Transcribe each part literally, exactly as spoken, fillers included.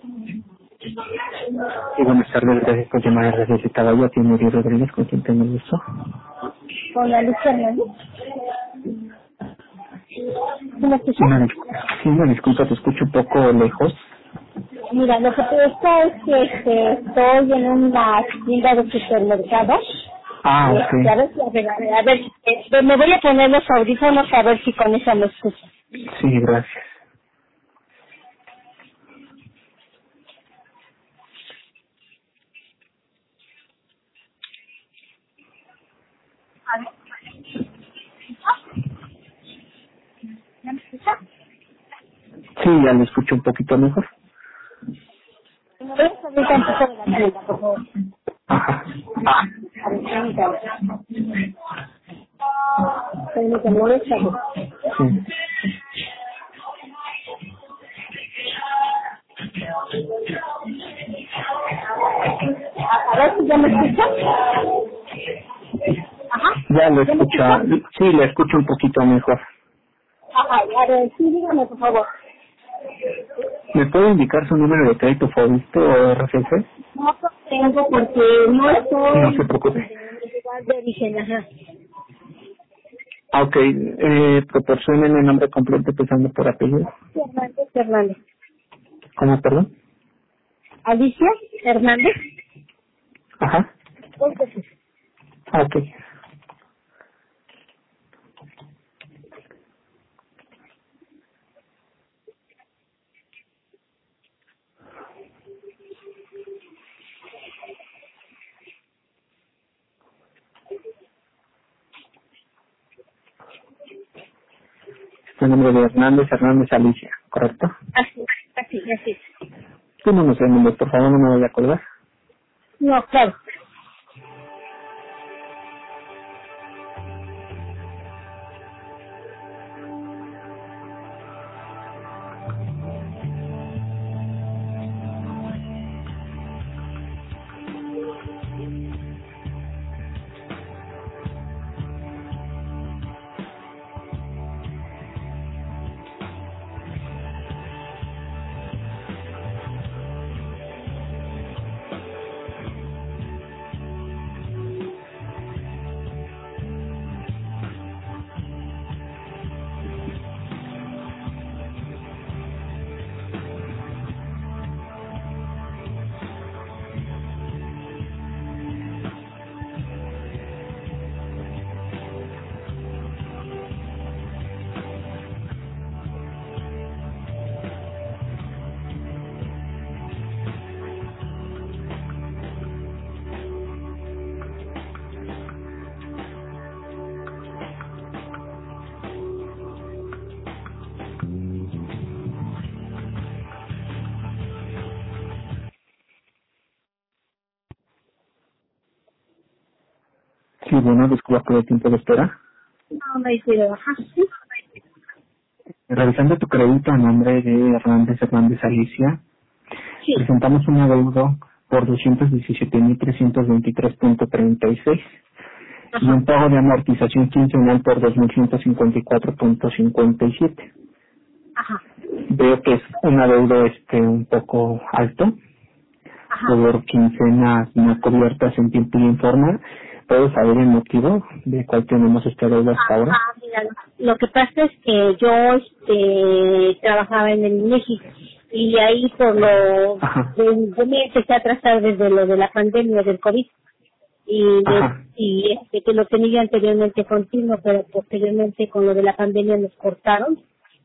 Sí, buenas tardes, gracias por llamar a Radio Caballo. Tiene Uri Rodríguez, con quien tengo el gusto. Con la luz Hernández. ¿Sí me escuchas? Una, dis- sí, una disculpa, te escucho un poco lejos. Mira, lo que pasa es que este, estoy en una tienda de supermercado. Ah, Este, a ok. ver, si- a ver, a ver, a ver, este, me voy a poner los audífonos a ver si con eso me escucho. Sí, gracias. A ver, ¿ya me escuchas? Sí, ya lo escucho un poquito mejor. Me voy a salir tantito de la tienda, por favor. Ajá. A ver, permítame. Permítame, voy a salir. Sí. A, a ver si ya me escuchas. Ajá. Ya lo ¿Ya me escucha, escuchas? sí, lo escucho un poquito mejor. Ajá, a ver, sí, dígame, por favor. ¿Me puede indicar su número de crédito favorito o R F C? No lo tengo porque no No se estoy preocupe. en el lugar de origen, ajá. Ah, ok. Eh, proporcionen el nombre completo empezando por apellido. Hernández Hernández. ¿Cómo, perdón? Alicia Hernández. Ajá. Dos veces. Ah, ok. El nombre de Hernández, Hernández Alicia, ¿correcto? Así, así, así. Tú no me segundos, por favor, no me voy a colgar. No, claro. Sí, bueno, disculpa por el tiempo de espera. No, me dice, ajá, sí. Revisando tu crédito a nombre de Hernández Hernández Alicia, Sí, presentamos un adeudo por doscientos diecisiete mil trescientos veintitrés punto treinta y seis y ajá, un pago de amortización quincenal por dos mil ciento cincuenta y cuatro punto cincuenta y siete. ajá, Veo que es un adeudo este un poco alto ajá. por quincenas no cubiertas en tiempo y en forma. ¿Puedo saber el motivo de cuál tenemos este adeudo hasta Ah, ahora? ah, mira, lo que pasa es que yo este, trabajaba en el México y ahí por lo, Ajá, de- yo me empecé a trazar desde lo de la pandemia del COVID y, me- ajá, y este, que lo tenía anteriormente continuo, pero posteriormente con lo de la pandemia nos cortaron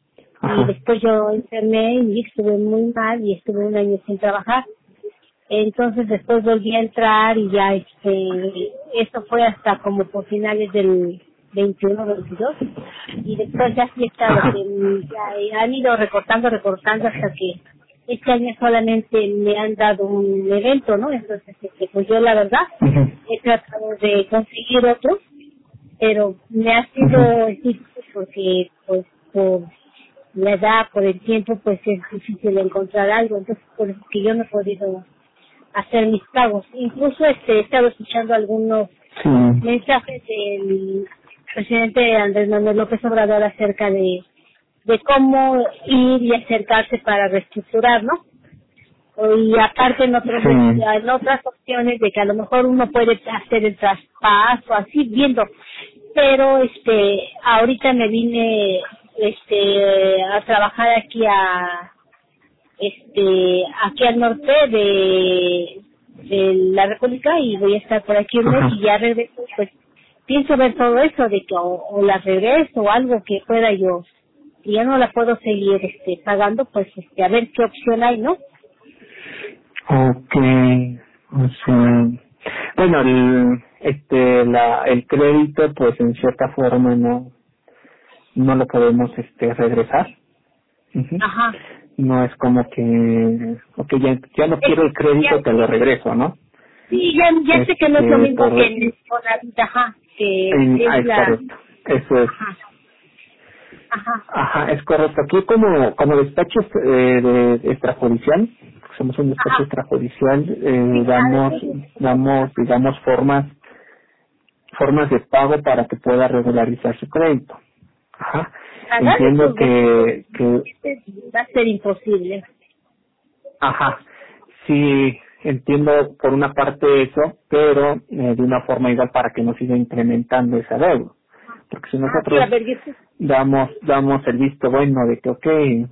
y ajá, después yo enfermé y estuve muy mal y estuve un año sin trabajar. Entonces después volví a entrar y ya este, esto fue hasta como por finales del veintiuno veintidós y después ya sí he estado ajá, que ya han ido recortando, recortando hasta que este año solamente me han dado un evento, ¿no? Entonces este, pues yo la verdad ujú, he tratado de conseguir otro, pero me ha ujú, sido difícil porque pues por la edad, por el tiempo, pues es difícil encontrar algo, entonces por eso es que yo no he podido hacer mis pagos. Incluso este, he estado escuchando algunos sí, mensajes del presidente Andrés Manuel López Obrador acerca de, de cómo ir y acercarse para reestructurar, ¿no? y aparte en, otros, Sí. en otras opciones de que a lo mejor uno puede hacer el traspaso, así viendo, pero este ahorita me vine este a trabajar aquí a este aquí al norte de, de la República y voy a estar por aquí un mes y ya regreso, pues pienso ver todo eso de que o, o la regreso o algo que pueda yo, si ya no la puedo seguir este pagando, pues este a ver qué opción hay, ¿no? Okay, o sea, bueno, el, este, la, el crédito, pues en cierta forma no, no lo podemos, este, regresar. Uh-huh. Ajá. No es como que, okay, ya, ya no quiero el crédito, te lo regreso, ¿no? Sí, ya, ya este, sé que no es lo mismo por, que en Infonavit, ajá, que en, es ah, es la... correcto, eso es. Ajá. Ajá. Ajá, es correcto. Aquí como, como despacho eh, de extrajudicial, somos un despacho Ajá. extrajudicial, eh, Sí, damos, damos, digamos, formas, formas de pago para que pueda regularizar su crédito. Ajá. Entiendo que, que, va a ser imposible. ajá, sí, entiendo por una parte eso, pero eh, de una forma igual para que no siga incrementando esa deuda. Porque si nosotros Ah, sí, a ver, yo sé. damos damos el visto bueno de que, ok,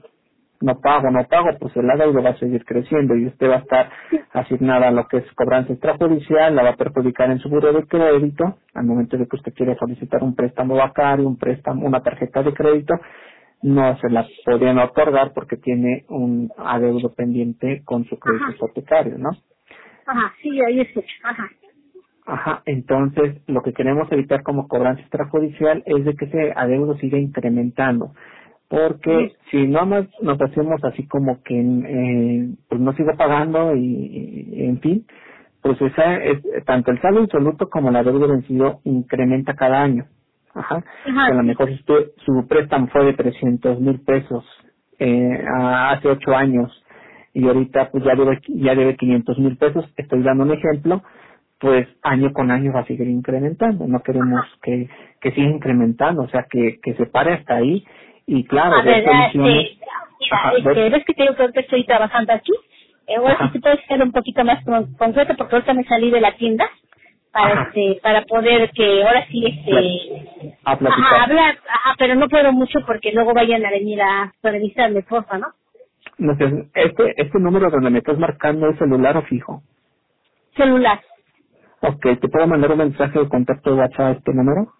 no pago, no pago, pues el deuda va a seguir creciendo y usted va a estar asignada a lo que es cobranza extrajudicial, la va a perjudicar en su buro de crédito, al momento de que usted quiere solicitar un préstamo bancario, un préstamo, una tarjeta de crédito, no se la podrían otorgar porque tiene un adeudo pendiente con su crédito Ajá. hipotecario, ¿no? Ajá, sí, ahí escucho. Ajá. Ajá, entonces lo que queremos evitar como cobranza extrajudicial es de que ese adeudo siga incrementando, porque si no más nos hacemos así como que eh, pues no sigo pagando y, y en fin, pues esa es, tanto el saldo insoluto como el adeudo vencido incrementa cada año. Ajá, Ajá, que a lo sí. mejor si usted, su préstamo fue de trescientos mil pesos eh, a- hace ocho años y ahorita pues ya debe, ya debe quinientos mil pesos, estoy dando un ejemplo, pues año con año va a seguir incrementando. No queremos que, que siga incrementando, o sea, que, que se pare hasta ahí y claro, A ver ver, soluciones. este, mira, Ajá, este, ver, ves que te digo que ahorita estoy trabajando aquí. Eh, ahora sí ajá, te puedes ser un poquito más con- concreto porque ahorita me salí de la tienda para ajá, este, para poder que ahora sí pla- este, a ajá, platicar. hablar, ajá, pero no puedo mucho porque luego vayan a venir a supervisarme, porfa, ¿no? No sé, este, este número donde me estás marcando es celular o fijo. Celular. Ok, ¿te puedo mandar un mensaje de contacto de WhatsApp a este número?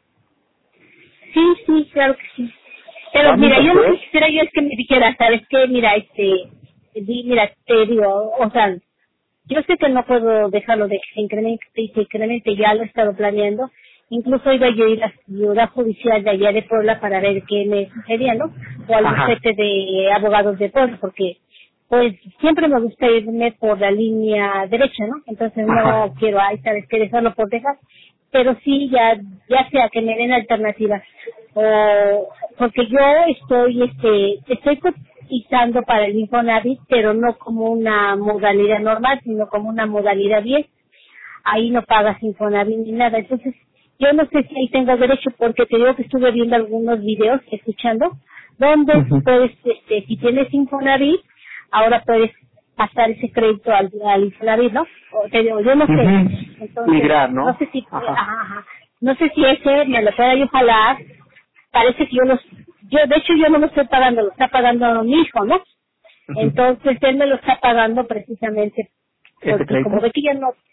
Sí, sí, claro que sí. Pero Vamos mira, a yo lo que hacer, quisiera yo es que me dijera, ¿sabes qué? Mira, este, di- mira, te digo, o sea, yo sé que no puedo dejarlo de que se incremente y se incremente, ya lo he estado planeando. Incluso iba yo a ir a la ciudad judicial de allá de Puebla para ver qué me sucedía, ¿no? O al ajá, bufete de abogados de Puebla, porque pues siempre me gusta irme por la línea derecha, ¿no? Entonces ajá, no quiero, ay, sabes que dejarlo por dejar, pero sí ya, ya sea que me den alternativas, o porque yo estoy, este, estoy cotizando para el Infonavit, pero no como una modalidad normal, sino como una modalidad diez. Ahí no pagas Infonavit ni nada, entonces yo no sé si ahí tengo derecho, porque te digo que estuve viendo algunos videos, escuchando, donde ujú, puedes, este, si tienes Infonavit, ahora puedes pasar ese crédito al, al Infonavit, ¿no? O te digo, yo no sé. ujú. Entonces, Migrar, no ¿no? sé si, Ajá, ajá, ajá. No sé si ese me lo pueda yo jalar. Parece que yo los, yo, de hecho yo no lo estoy pagando, lo está pagando mi hijo, ¿no? ujú. Entonces él me lo está pagando precisamente ¿Ese porque como crédito? ve que ya no,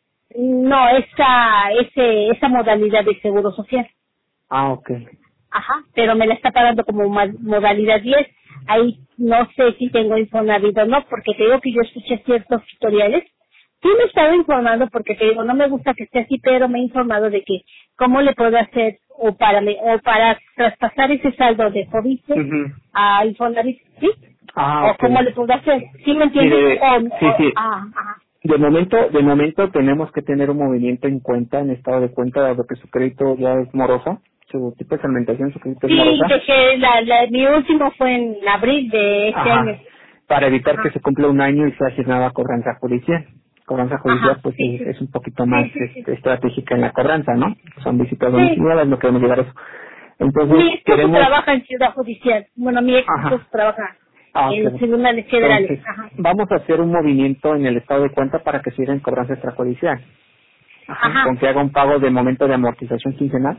no, esa, ese, esa modalidad de seguro social. Ah, ok. Ajá, pero me la está pagando como ma- modalidad diez. Ahí no sé si tengo Infonavit o no, porque te digo que yo escuché ciertos tutoriales. Sí me he estado informando porque te digo, no me gusta que esté así, pero me he informado de que cómo le puedo hacer o para me- o para traspasar ese saldo de COVID Ujú. a Infonavit, ¿sí? Ah, O ok. cómo le puedo hacer, ¿sí me entiendes? Mire, O, sí, o- sí. ah, ajá. De momento, de momento tenemos que tener un movimiento en cuenta, en estado de cuenta, dado que su crédito ya es moroso, su tipo de segmentación, su crédito es Sí, morosa. de que la, la, mi último fue en abril de este año. Ajá. Para evitar que Ajá, se cumpla un año y sea asignada a cobranza judicial. Cobranza judicial, ajá, pues sí, es, sí, es un poquito más sí, sí, sí. este, estratégica en la cobranza, ¿no? Son visitas Sí, domiciliadas, no queremos llegar a eso. mi Entonces, esposo queremos, trabaja en Ciudad Judicial. Bueno, mi ex ajá, esposo trabaja. Ah, en claro. tribunales federales. Entonces, Ajá. vamos a hacer un movimiento en el estado de cuenta para que siga en cobranza extrajudicial. Ajá. Ajá. Con que haga un pago de momento de amortización quincenal.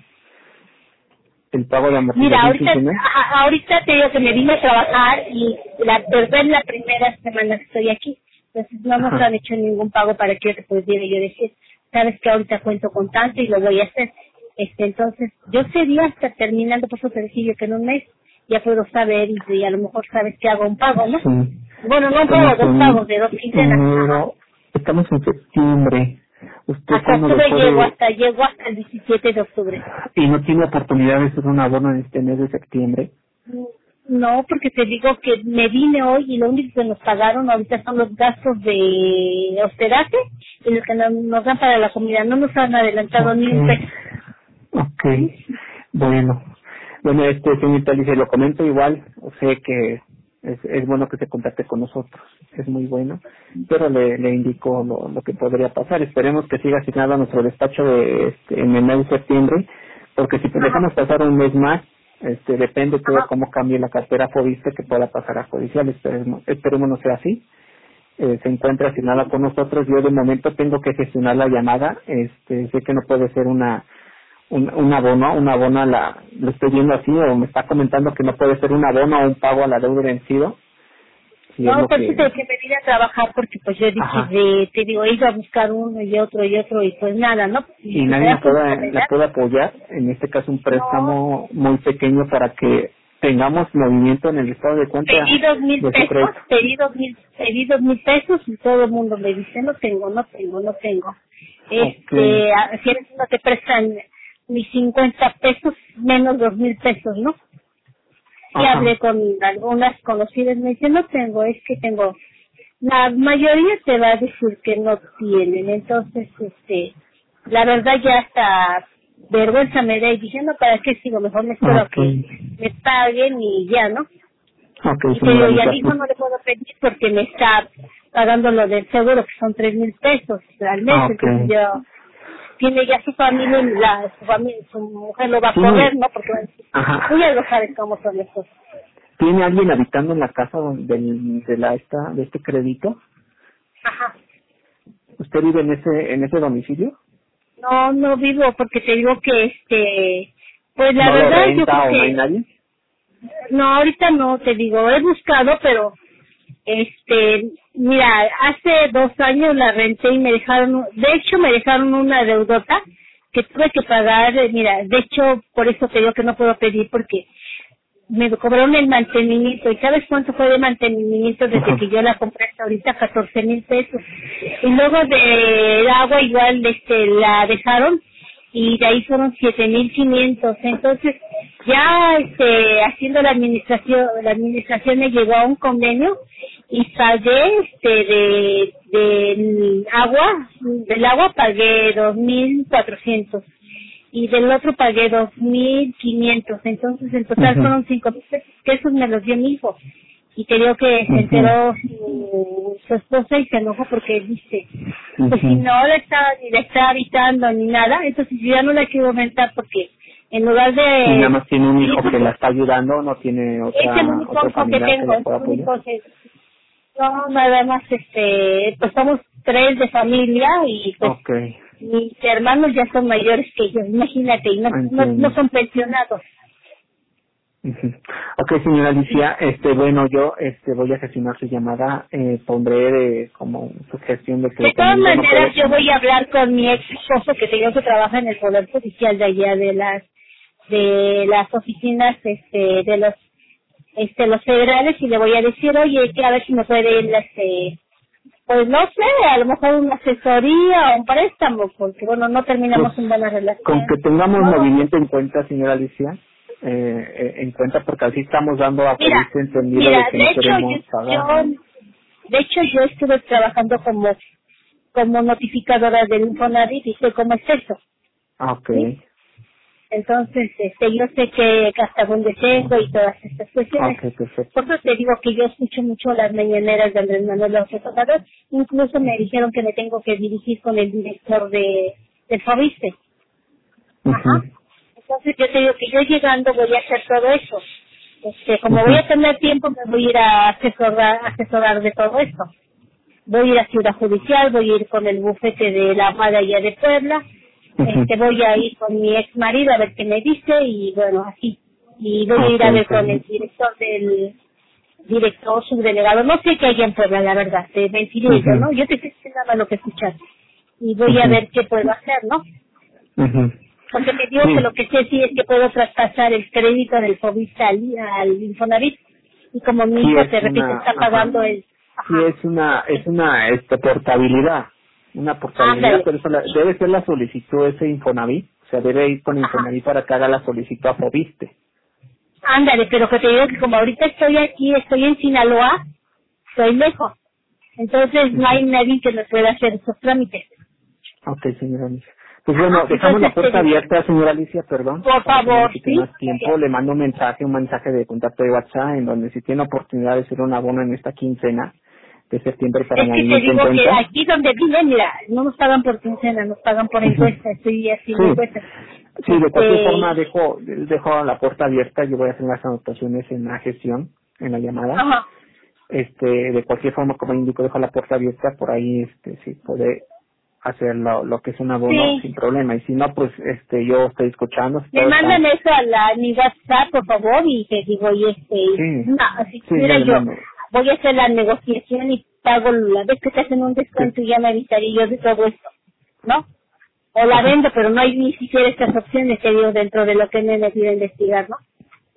El pago de amortización Mira, ahorita, quincenal. ajá, ahorita te digo que me vine a trabajar y la verdad es la primera semana que estoy aquí. Entonces no nos Ajá. han hecho ningún pago para que yo te pudiera yo decir, sabes que ahorita cuento con tanto y lo voy a hacer. Este, entonces, yo sería hasta terminando, por eso te decía yo que en un mes ya puedo saber y, y a lo mejor sabes que hago un pago, ¿no? Sí. Bueno, no un pago, Estamos dos en pagos de dos quincenas. Ajá. enero, estamos en septiembre. ¿Usted Hasta cuándo lo octubre llego, puede? hasta llego hasta el diecisiete de octubre. ¿Y no tiene oportunidad de hacer un abono en este mes de septiembre? No, porque te digo que me vine hoy y lo único que nos pagaron ahorita son los gastos de hospedaje y los que nos, nos dan para la comida. No nos han adelantado Okay. ni un peso. Ok, bueno. Bueno, este, señorita Alicia, lo comento igual, sé que es, es bueno que se contacte con nosotros, es muy bueno, pero le, le indico lo, lo que podría pasar. Esperemos que siga asignado a nuestro despacho de, este, en el mes de septiembre, porque si dejamos pasar un mes más, este, depende todo Ajá. cómo cambie la cartera fobista que pueda pasar a judicial, esperemos, esperemos no sea así. Eh, se encuentra asignada con nosotros. Yo de momento tengo que gestionar la llamada, este, sé que no puede ser una un, un abono, un abono a la, lo estoy viendo así, o me está comentando que no puede ser un abono o un pago a la deuda vencido. Si es No, lo por eso que, tengo que venir a trabajar porque pues yo dije, ajá, de, te digo, he ido a buscar uno y otro y otro y pues nada, ¿no? y Y nadie me la da por puede, la puede apoyar, en este caso un no, préstamo muy pequeño para que tengamos movimiento en el estado de cuenta pedí dos mil de su pesos, crédito. pedí dos mil, pedí dos mil pesos y todo el mundo me dice, no tengo, no tengo, no tengo. Okay. Este, a- si eres no te prestan ni cincuenta pesos, menos dos mil pesos, ¿no? Y Ajá. hablé con algunas conocidas, me dicen, no tengo, es que tengo. La mayoría te va a decir que no tienen, entonces, este, la verdad ya hasta vergüenza me da y dije, no, ¿para qué sigo? Mejor me espero a que Okay. me paguen y ya, ¿no? Okay, Y te digo, señora y al Alicia, hijo pues, no le puedo pedir porque me está pagando lo del seguro, que son tres mil pesos al mes, ah, entonces okay. yo, tiene ya su familia, y la, su familia, su mujer lo va a correr, ¿Tiene, ¿no? Porque va a decir, ajá, tú ya lo sabes cómo son las cosas. ¿tiene alguien habitando en la casa donde- del, de la esta, de este crédito? Ajá. ¿Usted vive en ese, en ese domicilio? No, no vivo porque te digo que este, pues la ¿No lo verdad yo renta creo o no hay que, nadie? no, ahorita no, te digo, he buscado, pero este, mira, hace dos años la renté y me dejaron, de hecho me dejaron una deudota que tuve que pagar, eh, mira, de hecho por eso te digo que no puedo pedir porque me cobraron el mantenimiento. ¿Y sabes cuánto fue de mantenimiento desde Ajá. que yo la compré hasta ahorita? catorce mil pesos. Y luego de agua igual este la dejaron y de ahí fueron siete mil quinientos. Entonces ya este haciendo la administración, la administración me llegó a un convenio y pagué este de del agua, del agua pagué dos mil cuatrocientos y del otro pagué dos mil quinientos, entonces en total Ujú. fueron cinco mil pesos, que esos me los dio mi hijo. Y te digo que se Ujú. enteró su, su esposa y se enojó porque dice, pues Ujú. si no le está, ni le está habitando ni nada, entonces yo ya no la quiero aumentar porque en lugar Y nada de... más tiene un hijo Sí, que la está ayudando, no tiene es el otra, único otro hijo que familiar que tengo, la es pueda el apoyar. único que... No, nada más, este, pues somos tres de familia y pues Okay. mis hermanos ya son mayores que yo, imagínate, y no, no, Entiendo. no son pensionados. Ujú. Ok, señora Alicia, este, bueno, yo este voy a gestionar su llamada, eh, pondré de, como sugestión de que De el todas domingo no maneras, puede. yo voy a hablar con mi ex esposo que te digo que trabaja en el Poder Judicial de allá de las de las oficinas este de los este los federales y le voy a decir, oye, que a ver si me puede ir este pues no sé, a lo mejor una asesoría o un préstamo, porque bueno, no terminamos Pues, en buena con relación. que tengamos No, movimiento en cuenta, señora Alicia, eh, eh, en cuenta, porque así estamos dando a mira, este entendido de mira, que de no hecho queremos yo, pagar. yo de hecho yo estuve trabajando como como notificadora del Infonavit y sé cómo es eso, Ah, ok. ¿sí? Entonces, este, yo sé que hasta donde tengo y todas estas cuestiones. Ok, perfecto. Por eso te digo que yo escucho mucho las mañaneras de Andrés Manuel López Obrador. Incluso me dijeron que me tengo que dirigir con el director de del Fobiste. Ujú. Ajá. Entonces yo te digo que yo llegando voy a hacer todo eso. Este, como voy a tener tiempo, me voy a ir a asesorar, asesorar de todo esto. Voy a ir a Ciudad Judicial, voy a ir con el bufete de la Abogada allá de Puebla, Uh-huh. este, voy a ir con mi ex marido a ver qué me dice y bueno, así. Y voy a ir a ver con el director del, director subdelegado, no sé qué hay en Puebla, la verdad, te mentiré Uh-huh. yo, ¿no? Yo te sé nada lo que escuchaste. Y voy uh-huh. a ver qué puedo hacer, ¿no? Uh-huh. Porque me digo sí. que lo que sé sí es que puedo traspasar el crédito del Fobiste al, al Infonavit. Y como mi sí, hija, te repito, una, está ajá. pagando el... Ajá. Sí, es una, es una este, portabilidad. Una portabilidad, Ándale. pero eso la, debe ser la solicitud ese Infonavit. O sea, debe ir con Infonavit para que haga la solicitud a Fobiste. Ándale, pero que te digo que como ahorita estoy aquí, estoy en Sinaloa, estoy lejos. Entonces no hay nadie que me pueda hacer esos trámites. Ok, señora Alicia. Pues bueno, Ajá, dejamos la puerta te... abierta, señora Alicia, perdón. Por favor, si sí. más tiempo, le mando un mensaje, un mensaje de contacto de WhatsApp, en donde si tiene oportunidad de hacer un abono en esta quincena de septiembre para es que te movimiento digo en que cuenta. aquí donde vine, mira, no nos pagan por quincena, nos pagan por encuesta, estoy haciendo Sí, encuestas. sí, de cualquier Este... forma dejo, dejo la puerta abierta, yo voy a hacer las anotaciones en la gestión, en la llamada. Ajá. Este, de cualquier forma, como indico, dejo la puerta abierta, por ahí, este, si puede hacer lo, lo que es un abono Sí. sin problema, y si no, pues, este, yo estoy escuchando. Si Me todo mandan está... eso a la, mi WhatsApp, por favor, y te digo, y este, Sí, no, si sí, mira yo le yo, mando. voy a hacer la negociación y pago la vez que te hacen un descuento y ya me avisaré yo de todo esto, ¿no? O la Ajá. vendo, pero no hay ni siquiera estas opciones que digo dentro de lo que me he metido a investigar, ¿no?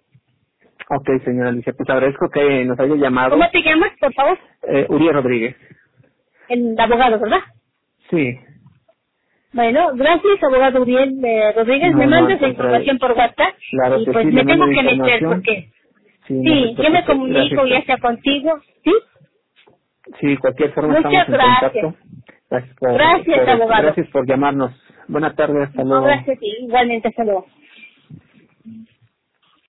Ok, señora Alicia, pues agradezco que nos haya llamado. ¿Cómo te llamas, por favor? Eh, Uriel Rodríguez. El abogado, ¿verdad? Sí. Bueno, gracias, abogado Uriel eh, Rodríguez. No, me no, mandas al la contrario. información por WhatsApp Claro y que pues sí, me le mando tengo la que meter información. porque... Sí, no Sí, se yo me preocupe. comunico Gracias. ya sea contigo, ¿sí? Sí, cualquier forma Muchas estamos en gracias. contacto. Gracias por, Gracias, por, abogado. gracias por llamarnos. Buenas tardes, hasta No, luego. gracias a ti. Igualmente, hasta luego.